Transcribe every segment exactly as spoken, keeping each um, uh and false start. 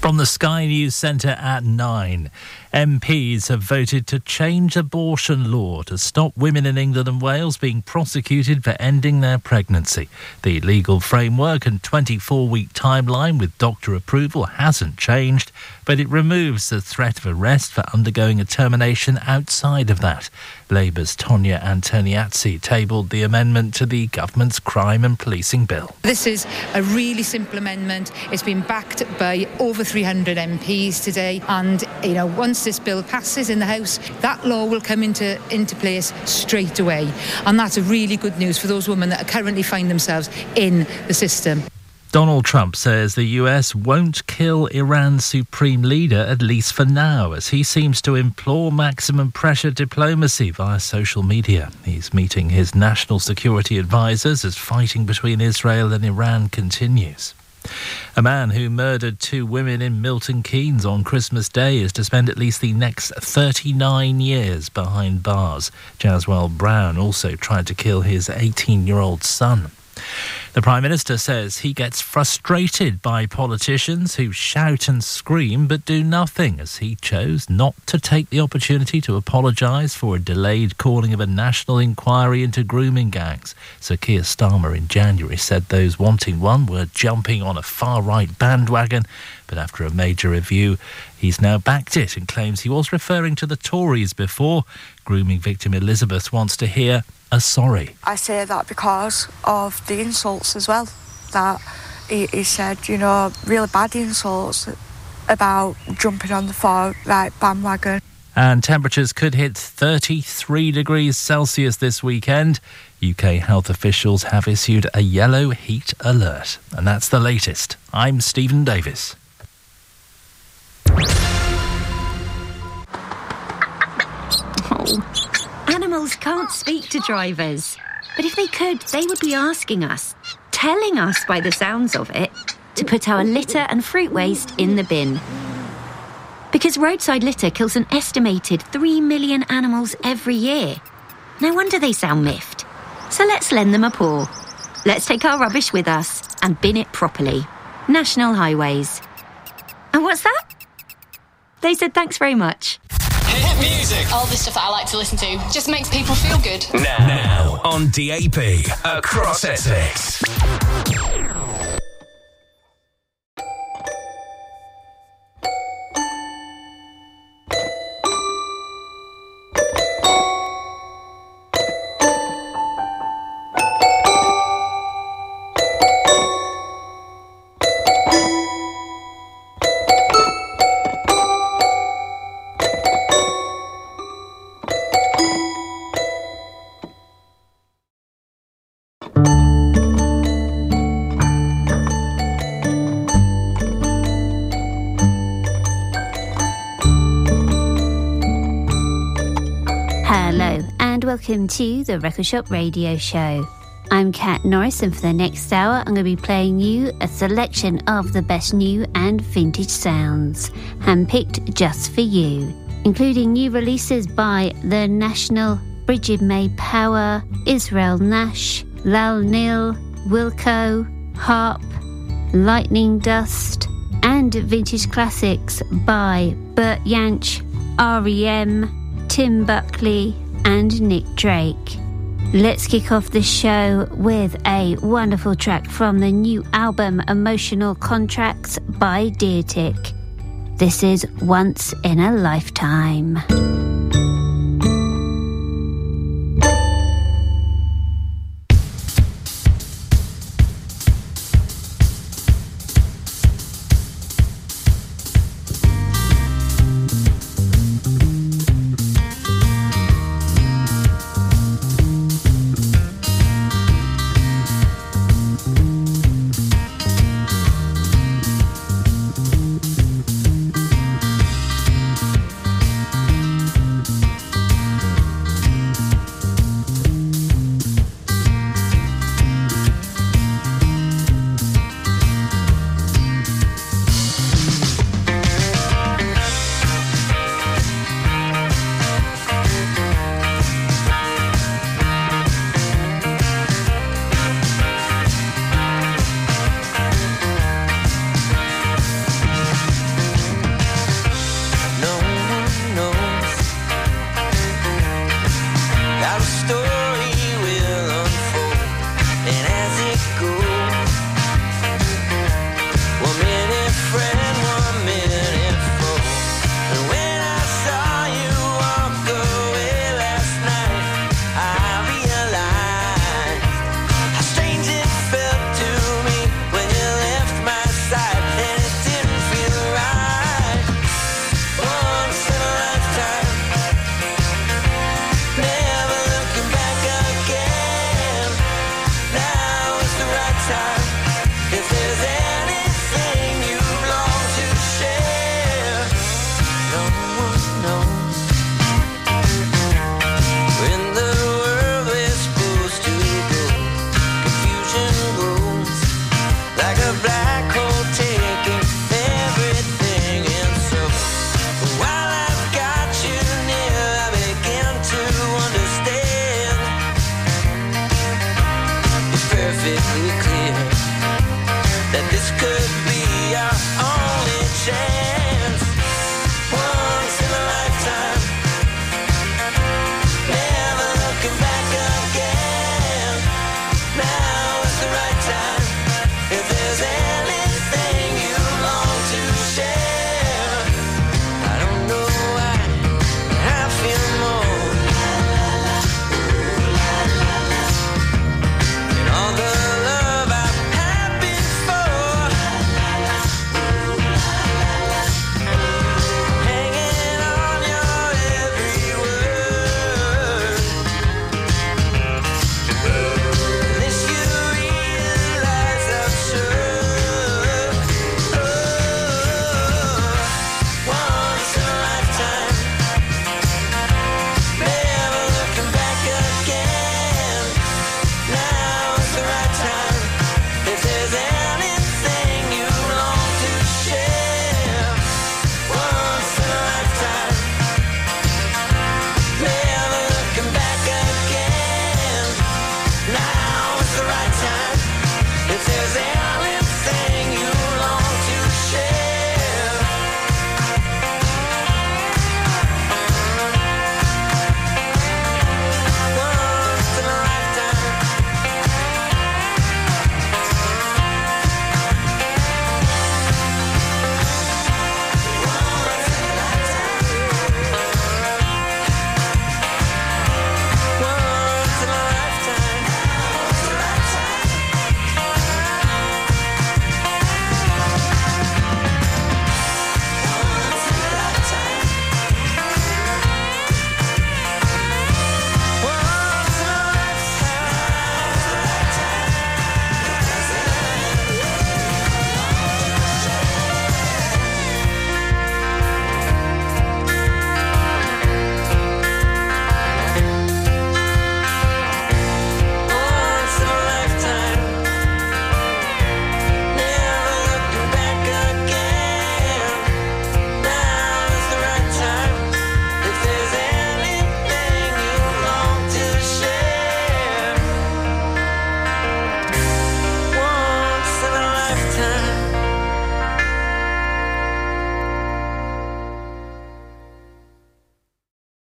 From the Sky News Centre at nine, M Ps have voted to change abortion law to stop women in England and Wales being prosecuted for ending their pregnancy. The legal framework and twenty-four week timeline with doctor approval hasn't changed, but it removes the threat of arrest for undergoing a termination outside of that. Labour's Tonya Antoniazzi tabled the amendment to the government's crime and policing bill. This is a really simple amendment. It's been backed by over three hundred M Ps today, and you know, once this bill passes in the House, that law will come into into place straight away, and that's really good news for those women that currently find themselves in the system. Donald Trump says the U S won't kill Iran's supreme leader, at least for now, as he seems to implore maximum pressure diplomacy via social media. He's meeting his national security advisors as fighting between Israel and Iran continues. A man who murdered two women in Milton Keynes on Christmas Day is to spend at least the next thirty-nine years behind bars. Jaswell Brown also tried to kill his eighteen-year-old son. The Prime Minister says he gets frustrated by politicians who shout and scream but do nothing, as he chose not to take the opportunity to apologise for a delayed calling of a national inquiry into grooming gangs. Sir Keir Starmer in January said those wanting one were jumping on a far-right bandwagon, but after a major review, he's now backed it and claims he was referring to the Tories before. Grooming victim Elizabeth wants to hear a sorry. I say that because of the insults as well, that he, he said, you know, really bad insults about jumping on the far-right bandwagon. And temperatures could hit thirty-three degrees Celsius this weekend. U K health officials have issued a yellow heat alert. And that's the latest. I'm Stephen Davis. Oh, animals can't speak to drivers. But if they could, they would be asking us, telling us by the sounds of it, to put our litter and fruit waste in the bin. Because roadside litter kills an estimated three million animals every year. No wonder they sound miffed. So let's lend them a paw. Let's take our rubbish with us and bin it properly. National Highways. And what's that? They said thanks very much. Hit music. All the stuff that I like to listen to just makes people feel good. Now, now on D A B across Essex. Welcome to the Record Shop Radio Show. I'm Kat Norris, and for the next hour I'm going to be playing you a selection of the best new and vintage sounds, handpicked just for you, including new releases by The National, Bridget May Power, Israel Nash, Lal Nil, Wilco, Harp, Lightning Dust, and vintage classics by Burt Jansch, R E M, Tim Buckley, and Nick Drake. Let's kick off the show with a wonderful track from the new album Emotional Contracts by Deertick. This is Once in a Lifetime.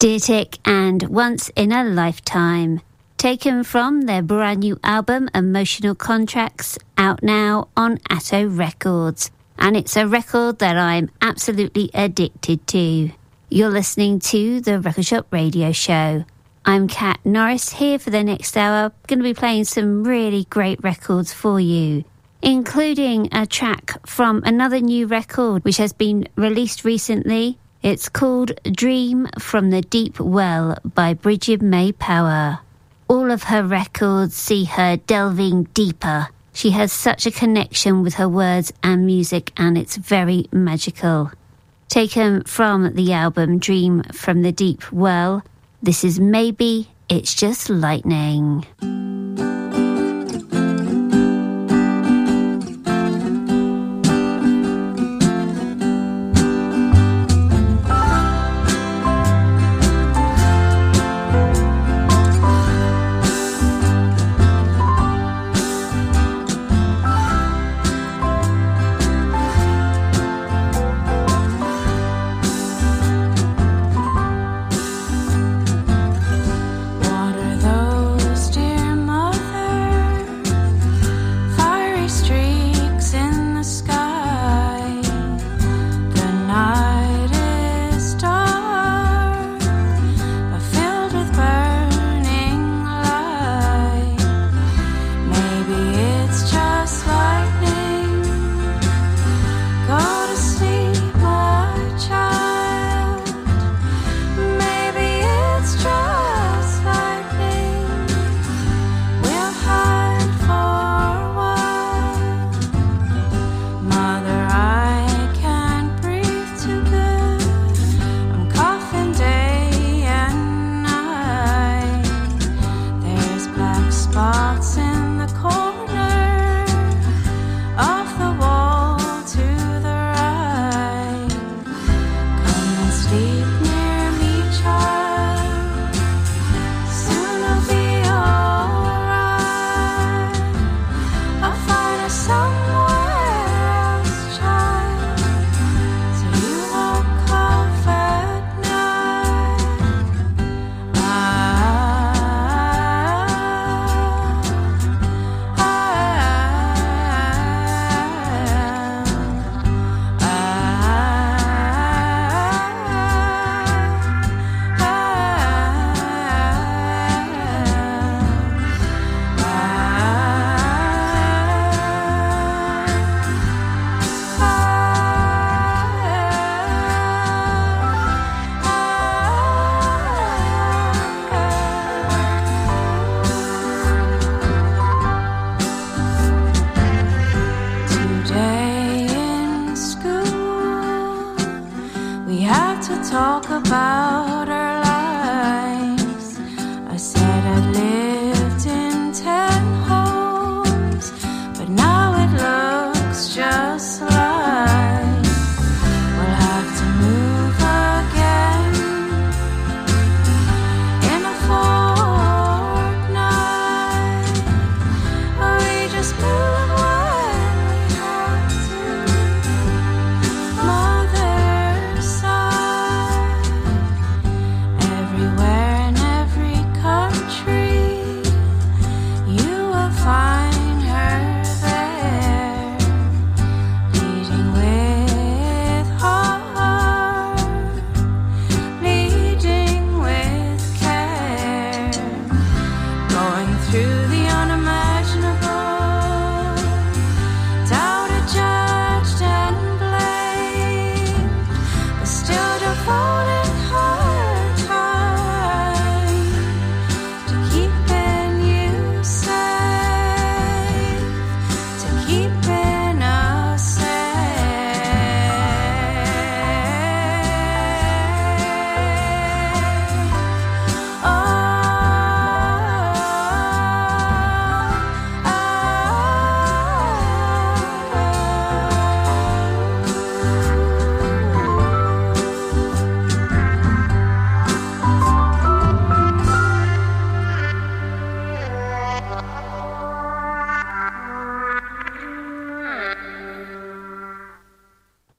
Dirtic and Once in a Lifetime, taken from their brand new album Emotional Contracts, out now on Atto Records. And it's a record that I'm absolutely addicted to. You're listening to the Record Shop Radio Show. I'm Kat Norris, here for the next hour. Going to be playing some really great records for you, including a track from another new record which has been released recently. It's called Dream from the Deep Well by Bridget May Power. All of her records see her delving deeper. She has such a connection with her words and music, and it's very magical. Taken from the album Dream from the Deep Well, this is Maybe It's Just Lightning.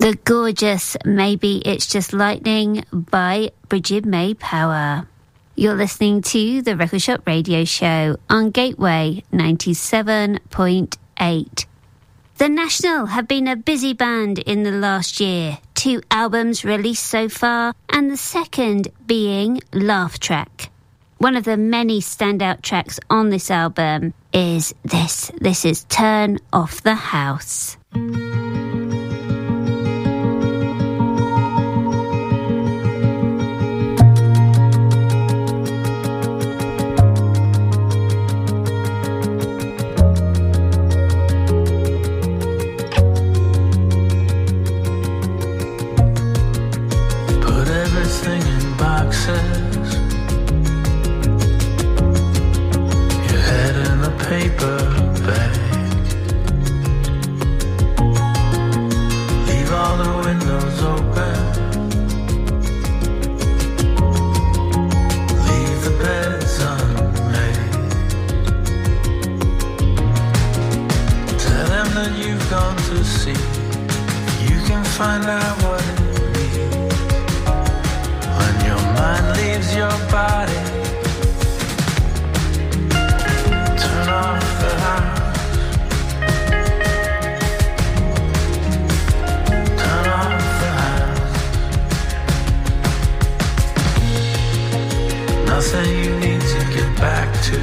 The gorgeous Maybe It's Just Lightning by Bridget May Power. You're listening to the Record Shop Radio Show on Gateway ninety-seven point eight. The National have been a busy band in the last year. Two albums released so far, and the second being Laugh Track. One of the many standout tracks on this album is this. This is Turn Off the House. Paper bag. Leave all the windows open. Leave the beds unmade. Tell them that you've gone to see. You can find out what it means when your mind leaves your body. Turn off the house. Turn off the house. Nothing you need to get back to.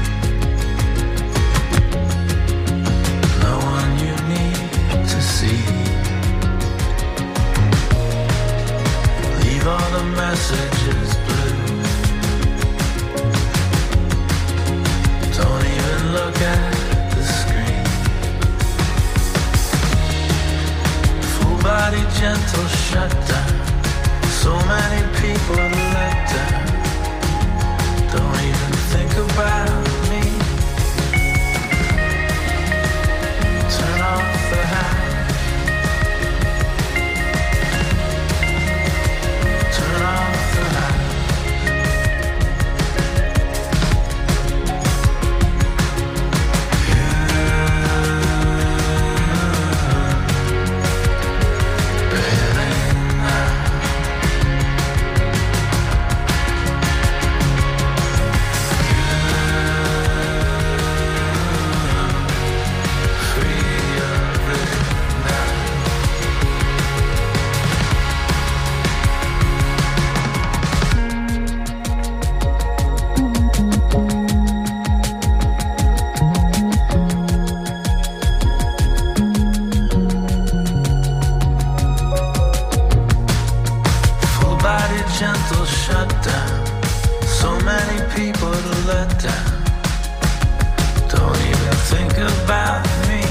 No one you need to see. Leave all the messages blue. Don't even look at the screen. Full body gentle shutdown. So many people let down. Don't even think about me. Turn off the house. Turn off the house. Gentle shutdown. So many people to let down. Don't even think about me.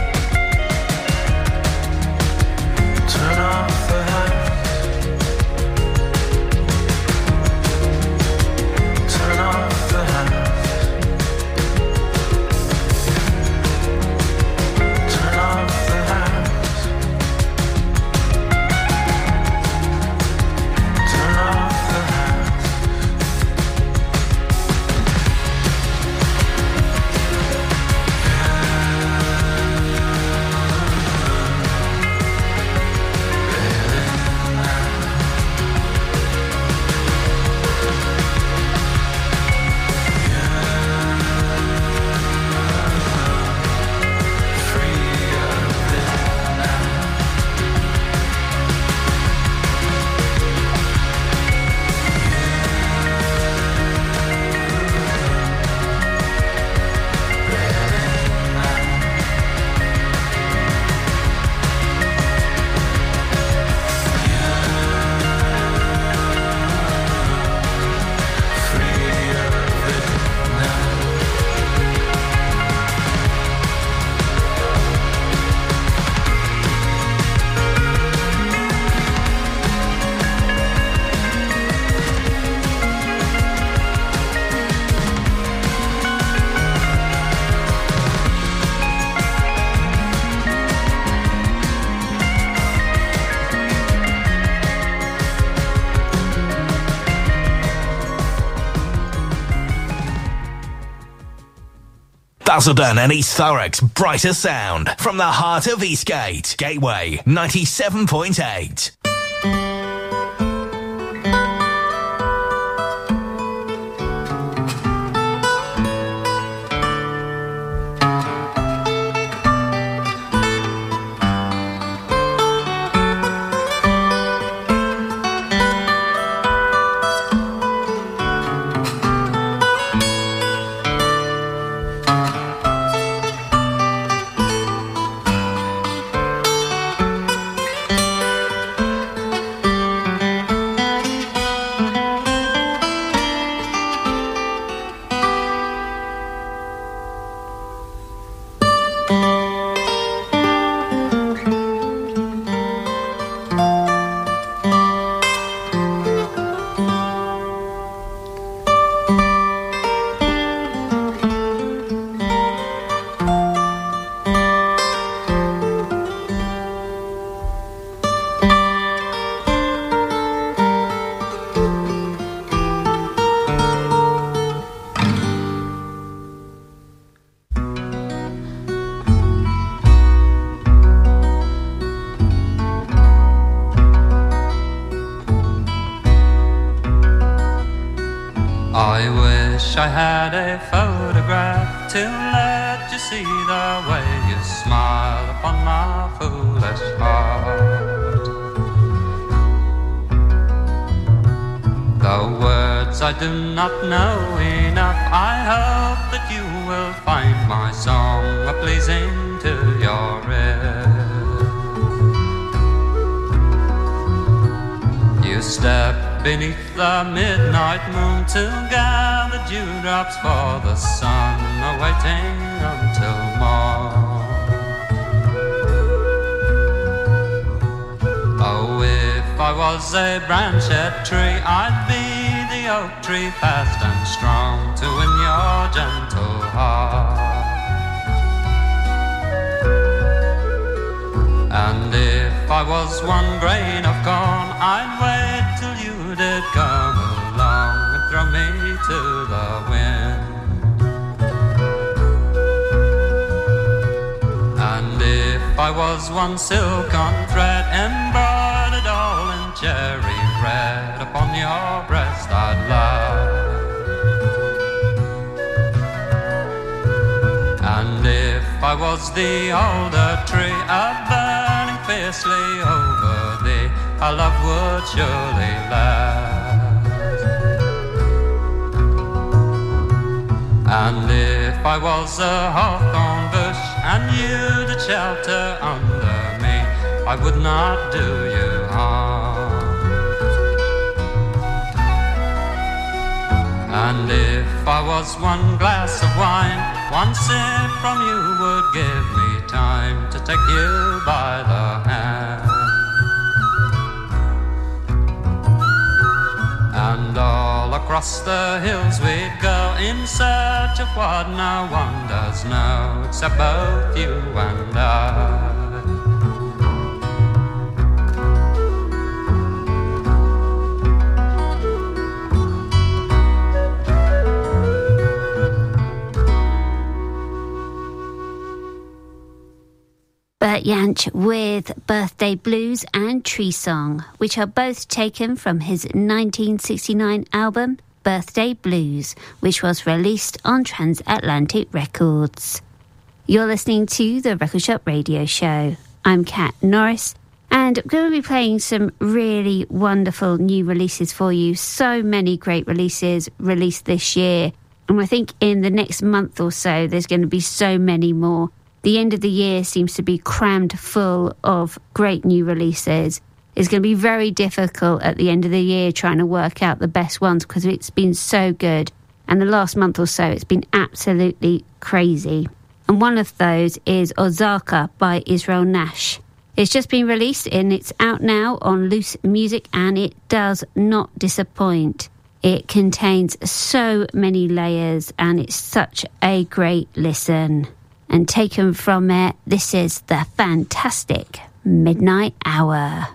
Turn off the house. Turn off the house. Turn off the house. Turn off the house. Yeah. Basildon and East Thurrock's brighter sound from the heart of Eastgate. Gateway ninety-seven point eight. I had a photograph to let you see the way you smile upon my foolish heart. The words I do not know enough, I hope that you will find my song a pleasing to your ear. You step beneath the midnight moon to gather dewdrops for the sun, awaiting until morn. Oh, if I was a branched tree, I'd be the oak tree, fast and strong, to win your gentle heart. And if I was one grain of corn, I'd wait till you did come along and throw me to the wind. And if I was one silken thread, embroidered all in cherry red, upon your breast I'd lie. And if I was the alder tree, a burning fiercely over thee, our love would surely last. And if I was a hawthorn bush, and you did shelter under me, I would not do you harm. And if I was one glass of wine, one sip from you would give me time to take you by the hand. And all across the hills we'd go in search of what no one does know, except both you and I. Bert Jansch with Birthday Blues and Tree Song, which are both taken from his nineteen sixty-nine album Birthday Blues, which was released on Transatlantic Records. You're listening to the Record Shop Radio Show. I'm Kat Norris, and I'm going to be playing some really wonderful new releases for you. So many great releases released this year, and I think in the next month or so there's going to be so many more. The end of the year seems to be crammed full of great new releases. It's going to be very difficult at the end of the year trying to work out the best ones because it's been so good. And the last month or so, it's been absolutely crazy. And one of those is Osaka by Israel Nash. It's just been released and it's out now on Loose Music, and it does not disappoint. It contains so many layers and it's such a great listen. And taken from it, this is the fantastic Midnight Hour.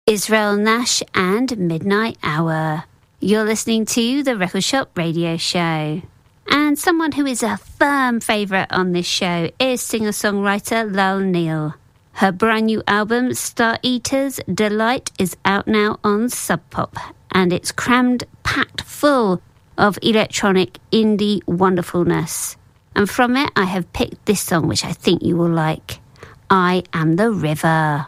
Israel Nash and Midnight Hour. You're listening to the Record Shop Radio Show. And someone who is a firm favourite on this show is singer-songwriter Lal Neal. Her brand new album, Star Eaters Delight, is out now on Sub Pop, and it's crammed, packed full of electronic indie wonderfulness. And from it, I have picked this song, which I think you will like. I Am the River.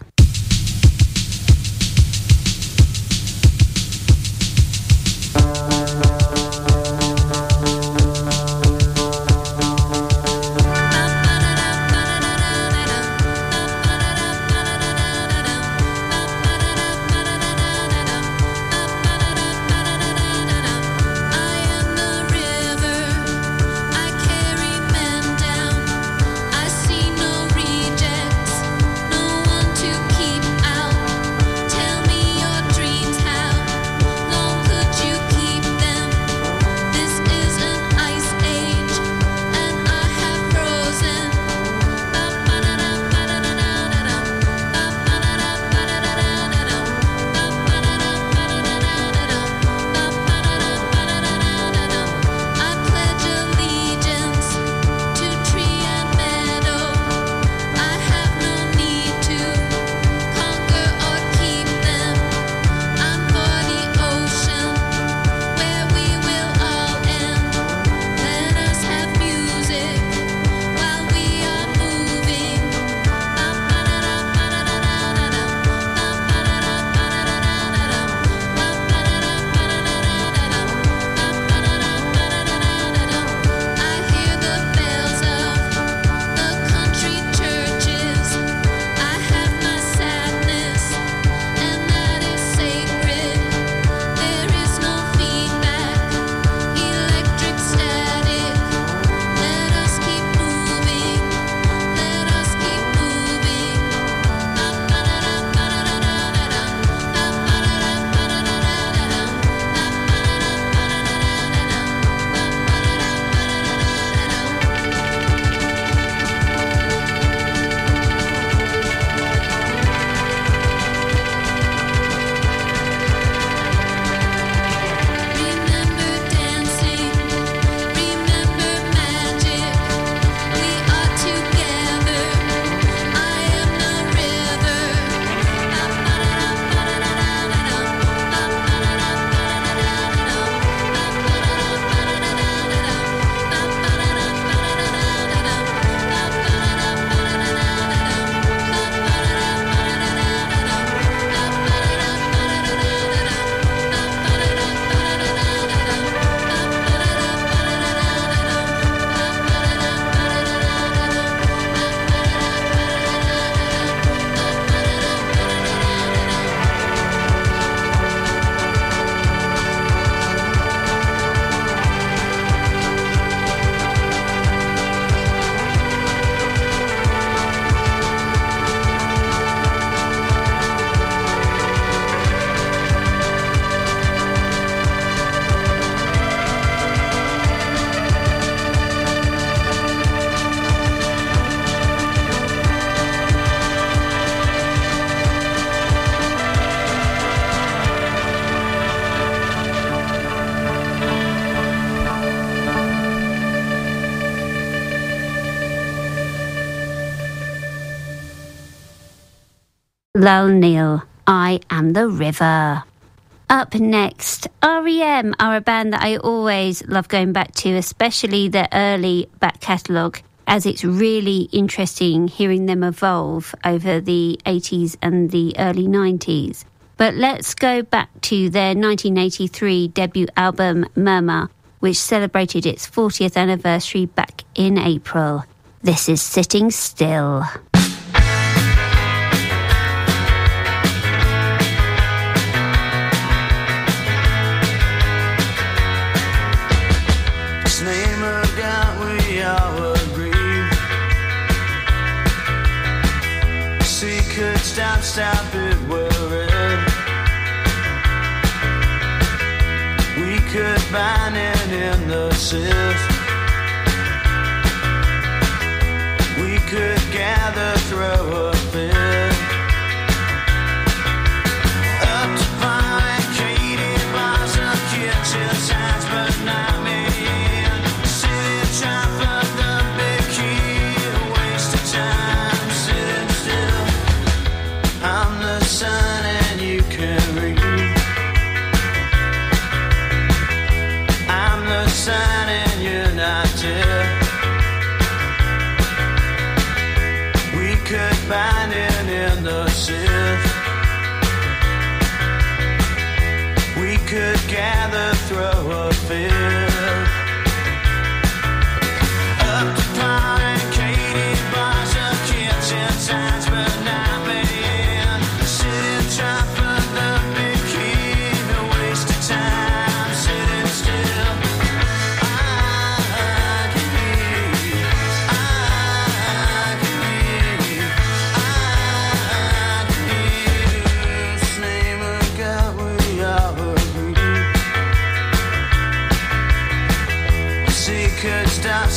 Lal Neal, I Am the River. Up next, R E M are a band that I always love going back to, especially their early back catalogue, as it's really interesting hearing them evolve over the eighties and the early nineties. But let's go back to their nineteen eighty-three debut album, Murmur, which celebrated its fortieth anniversary back in April. This is Sitting Still. Stop, stop it, worried. We could find it in the sift. We could gather through a fit.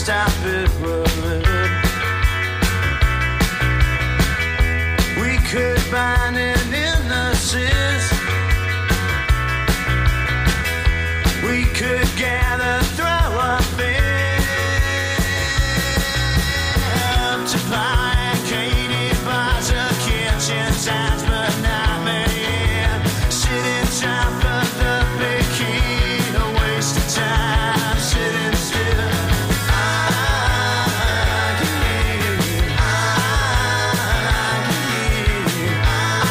stop it word. We could bind an illnesses. We could gather, throw a fit to barricaded bars or kitchen signs, but not me. Sitting top of the big key, a waste of time, sitting still. I can hear you, I can hear you,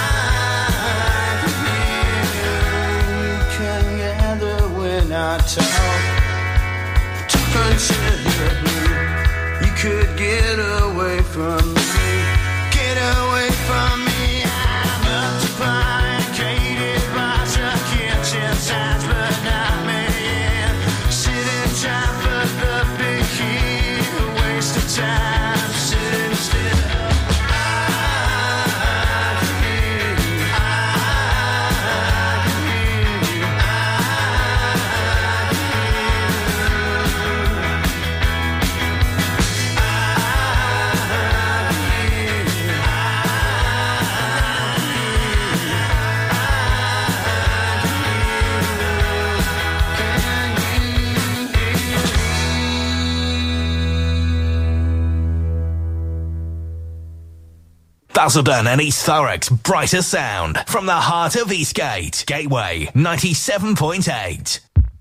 I can hear you. We can gather when I talk, turn to your blue. You could get away from me, get away from me. I'm up to barricaded bars or kitchen signs, but not me. Sitting top of the big key, a waste of time, sitting still. I can hear you, I can hear you, I can Basildon and East Thurrock's brighter sound from the heart of Eastgate. Gateway ninety-seven point eight.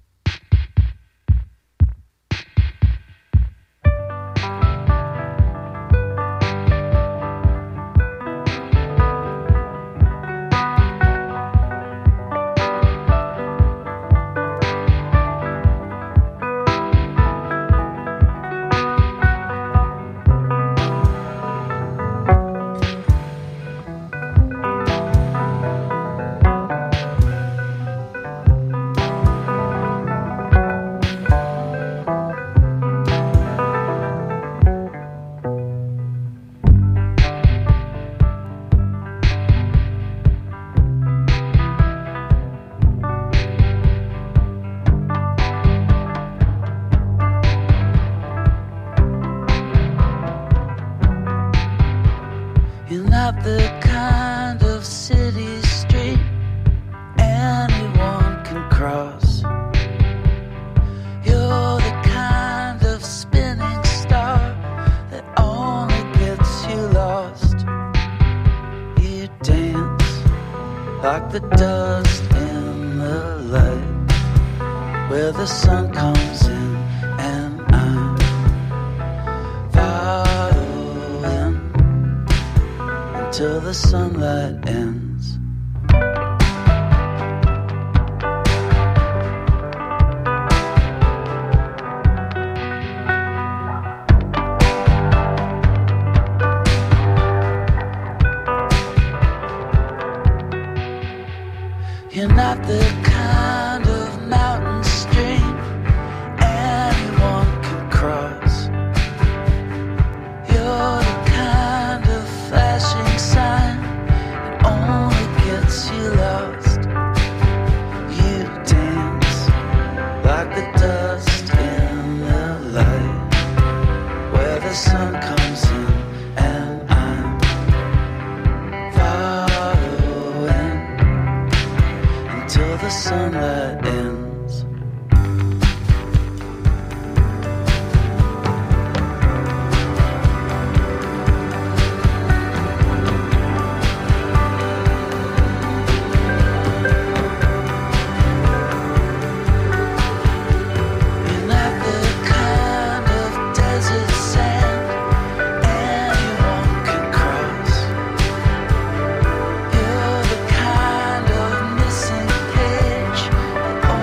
You're not the kind of city street anyone can cross. You're the kind of spinning star that only gets you lost. You dance like the dust in the light, where the sun comes in and I'm following till the sunlight ends. You're not the kind of mountain stream anyone can cross. You're the kind of flashing sign that only gets you lost. You dance like the dust in the light, where the sun comes in and I'm following until the sunlight ends. You're not the kind of desert sand anyone can cross. You're the kind of missing page that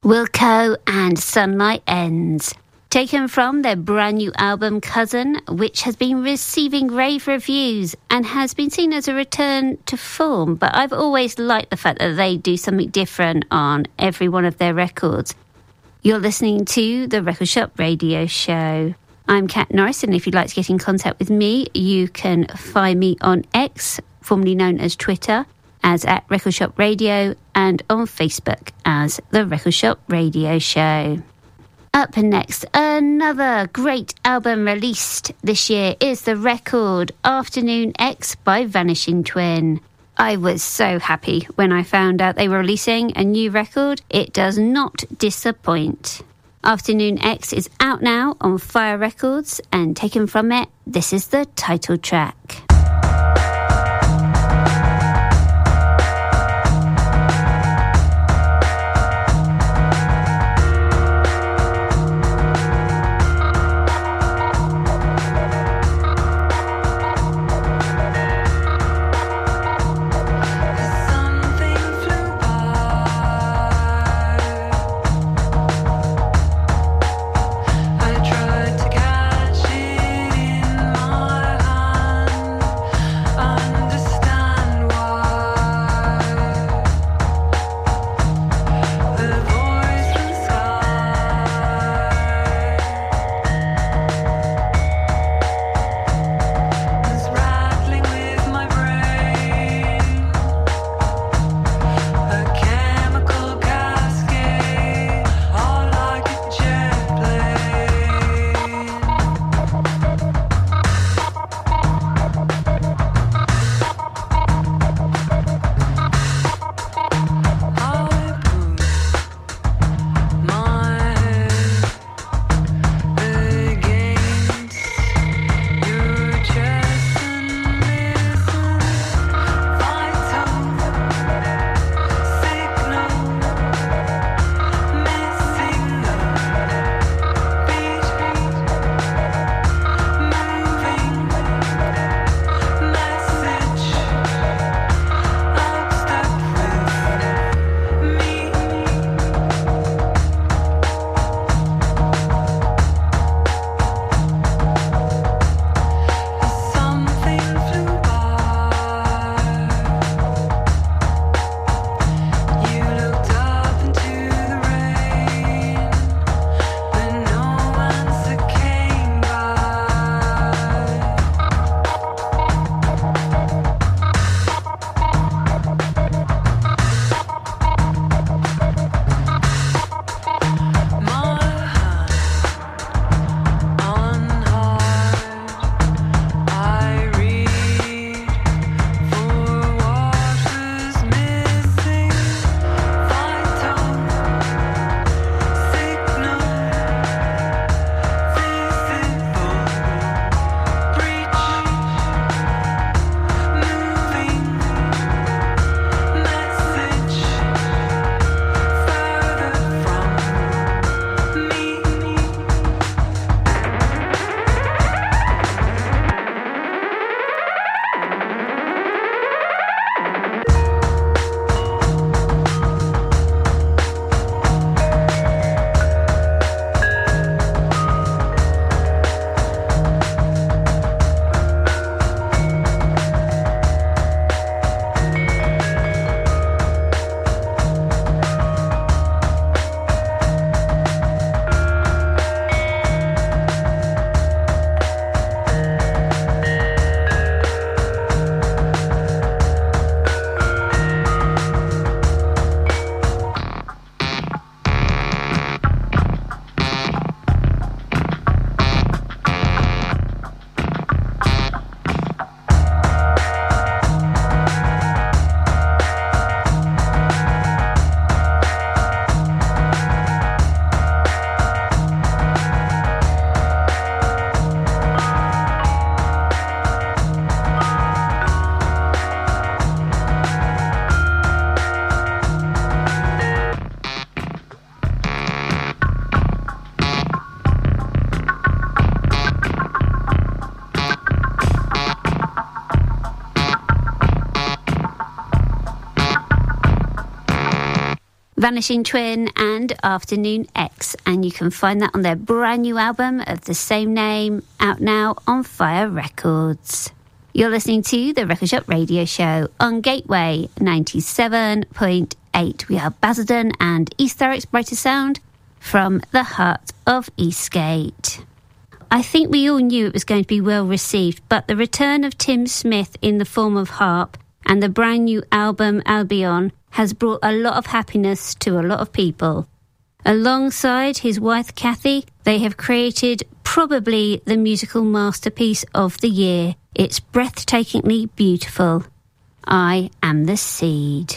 Wilco and Sunlight Ends, taken from their brand new album Cousin, which has been receiving rave reviews and has been seen as a return to form. But I've always liked the fact that they do something different on every one of their records. You're listening to the Record Shop Radio Show. I'm Kat Norris, and if you'd like to get in contact with me, you can find me on X, formerly known as Twitter, as at Record Shop Radio, and on Facebook as the Record Shop Radio Show. Up next, another great album released this year is the record Afternoon X by Vanishing Twin. I was so happy when I found out they were releasing a new record. It does not disappoint. Afternoon X is out now on Fire Records, and taken from it, this is the title track. I tried to catch it in my hand. Vanishing Twin and Afternoon X, and you can find that on their brand new album of the same name, out now on Fire Records. You're listening to the Record Shop Radio Show on Gateway ninety-seven point eight. We are Basildon and East Thurrock's brightest sound from the heart of Eastgate. I think we all knew it was going to be well received, but the return of Tim Smith in the form of harp and the brand new album Albion has brought a lot of happiness to a lot of people. Alongside his wife Kathy, they have created probably the musical masterpiece of the year. It's breathtakingly beautiful. I Am the Seed.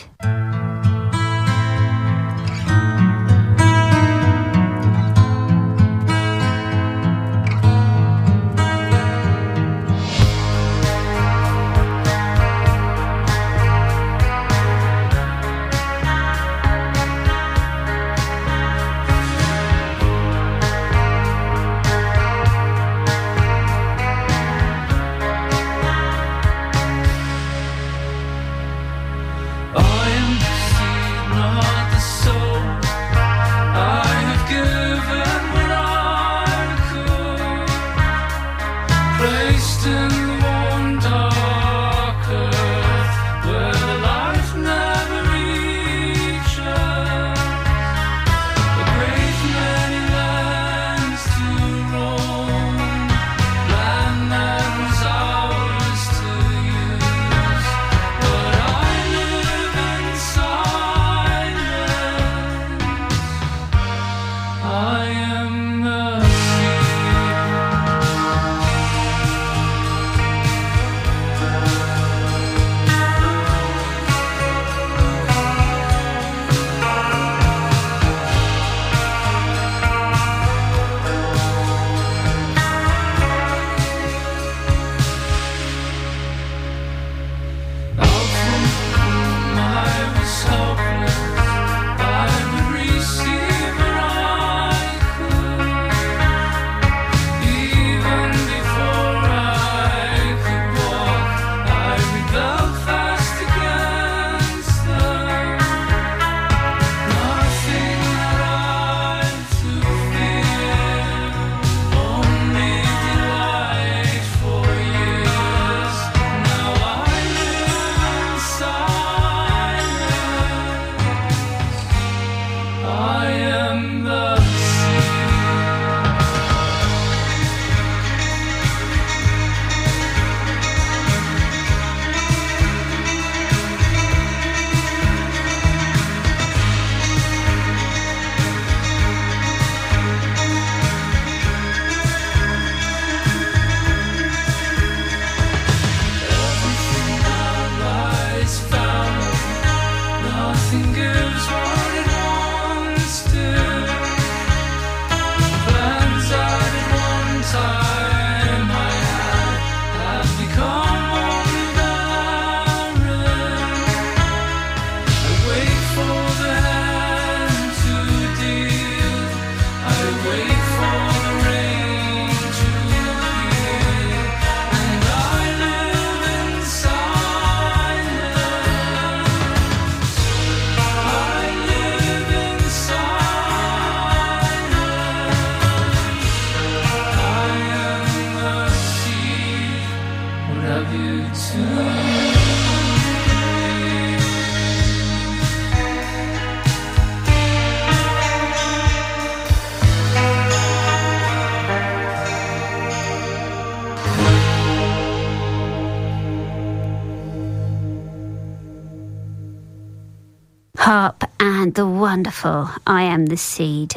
Harp and the wonderful I Am the Seed.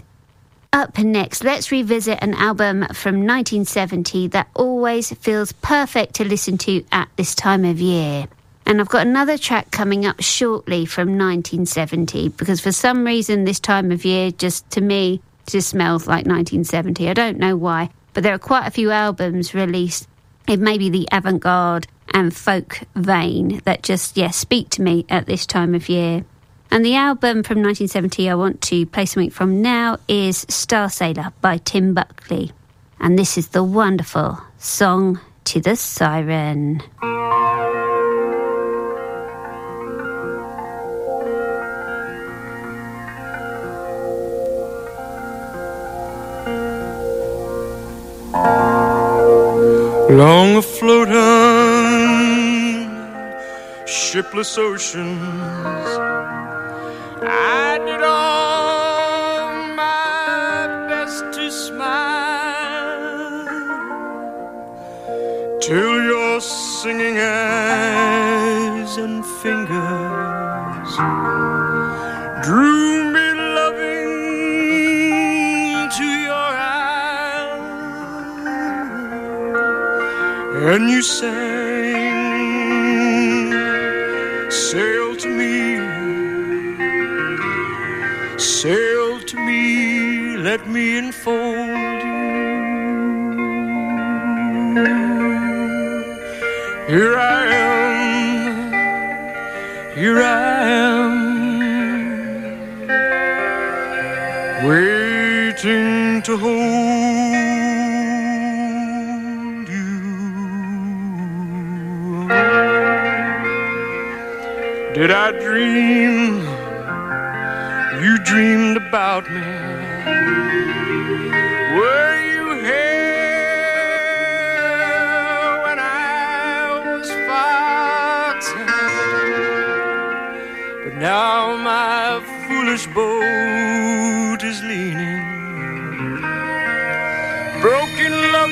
Up next, let's revisit an album from nineteen seventy that always feels perfect to listen to at this time of year. And I've got another track coming up shortly from nineteen seventy, because for some reason this time of year, just to me, just smells like nineteen seventy. I don't know why, but there are quite a few albums released in maybe the avant-garde and folk vein that just, yeah, speak to me at this time of year. And the album from nineteen seventy I want to play something from now is Star Sailor by Tim Buckley. And this is the wonderful Song to the Siren. long afloat on shipless oceans. I did all my best to smile till your singing eyes and fingers drew me loving to your eyes, and you sang, sail to me, sail to me, let me enfold you. Here I am, here I am, waiting to hold you. Did I dream you dreamed about me? Were you here when I was foxing? But now my foolish boat is leaning, broken love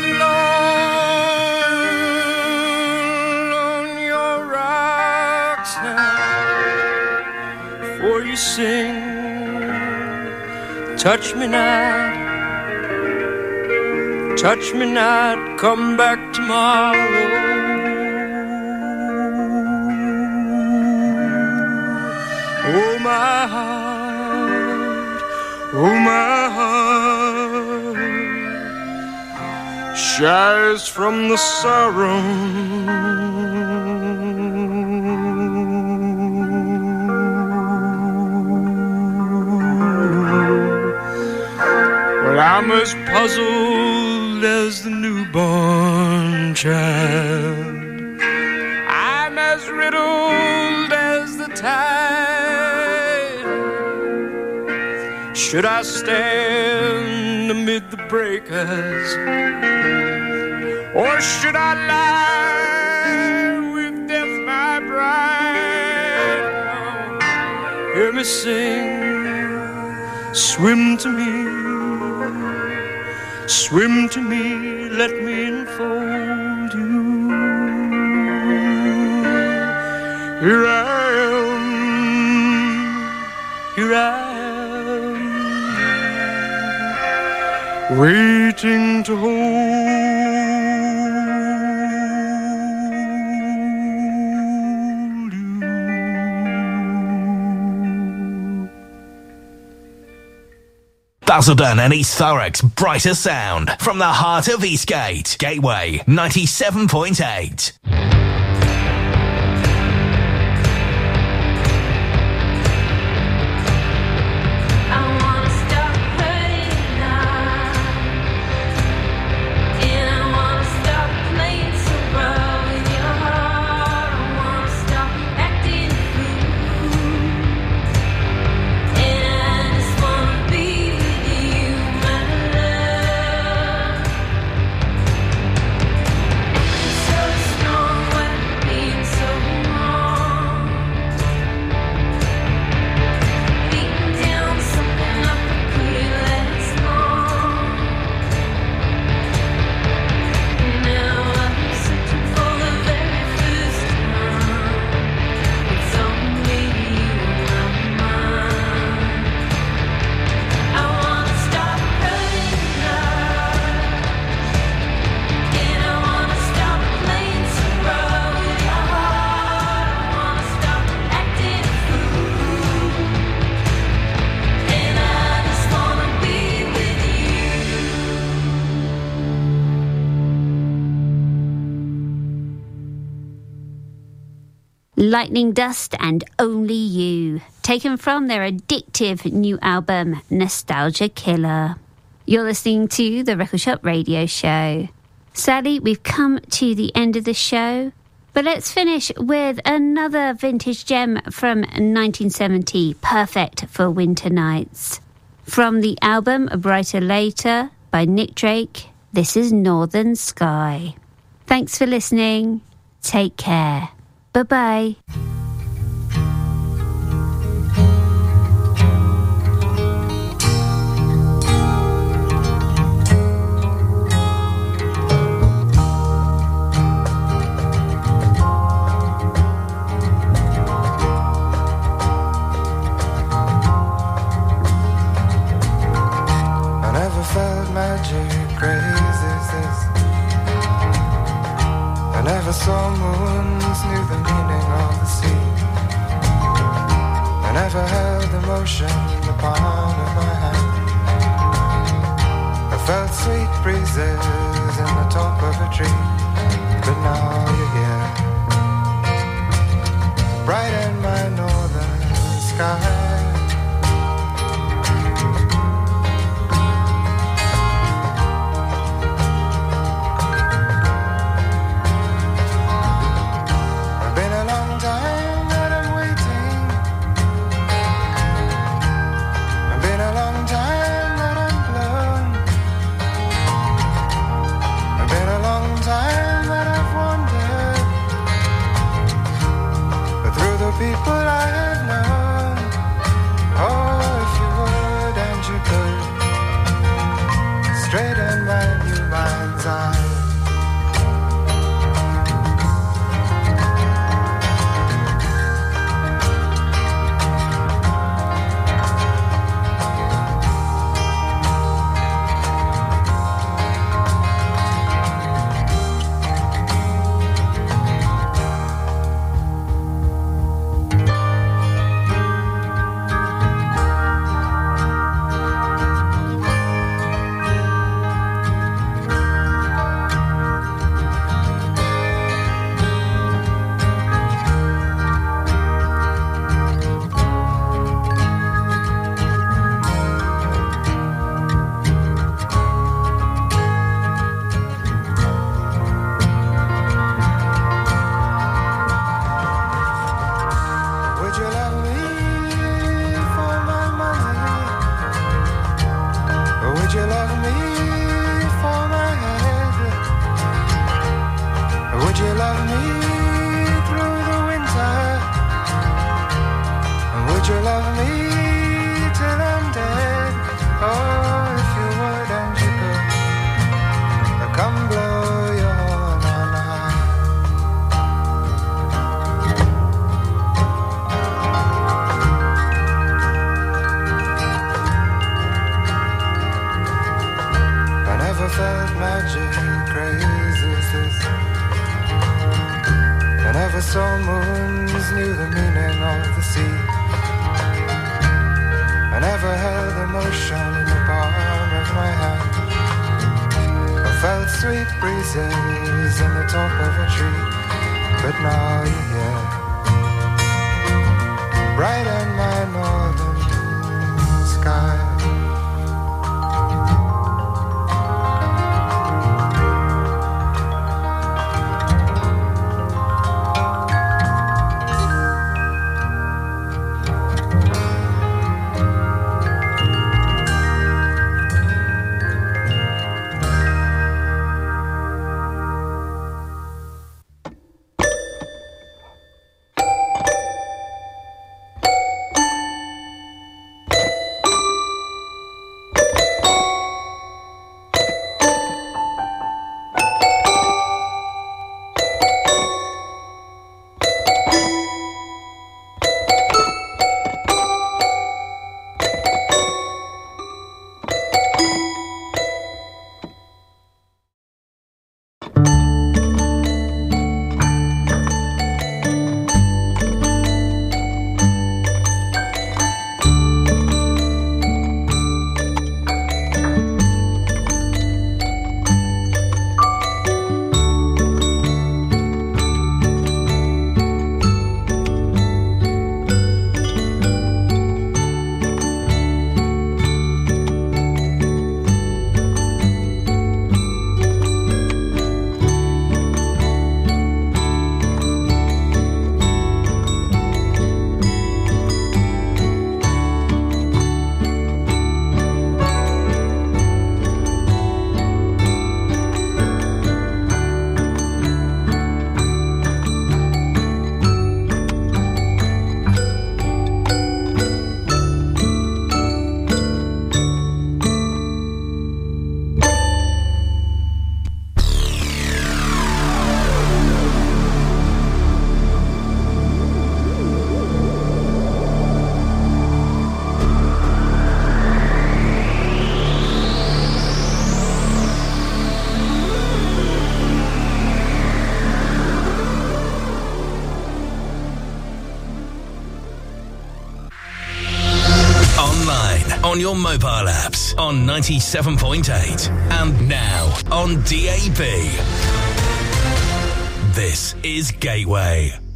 alone on your rocks now. For you sing, touch me not, touch me not, come back tomorrow. Oh my heart, oh my heart, shies from the sorrow. I'm as puzzled as the newborn child. I'm as riddled as the tide. Should I stand amid the breakers, or should I lie with death my bride? Hear me sing, swim to me, swim to me, let me enfold you. Here I am, here I am, waiting to hold you. Basildon and East Thurrock's brighter sound from the heart of Eastgate. Gateway ninety-seven point eight. Lightning Dust and Only You, taken from their addictive new album, Nostalgia Killer. You're listening to the Record Shop Radio Show. Sadly, we've come to the end of the show, but let's finish with another vintage gem from nineteen seventy, perfect for winter nights. From the album Brighter Later by Nick Drake, this is Northern Sky. Thanks for listening. Take care. Bye-bye. Saw moons, knew the meaning of the sea. I never held emotion in the palm of my hand. I felt sweet breezes in the top of a tree. But now you're here, bright in my northern sky. People I have known, oh, if you would and you could, straight in my new mind's eye. Saw moons, knew the meaning of the sea. I never held emotion in the palm of my hand. I felt sweet breezes in the top of a tree. But now you're here, bright in my northern sky. on your mobile apps on ninety-seven point eight and now on D A B. This is Gateway.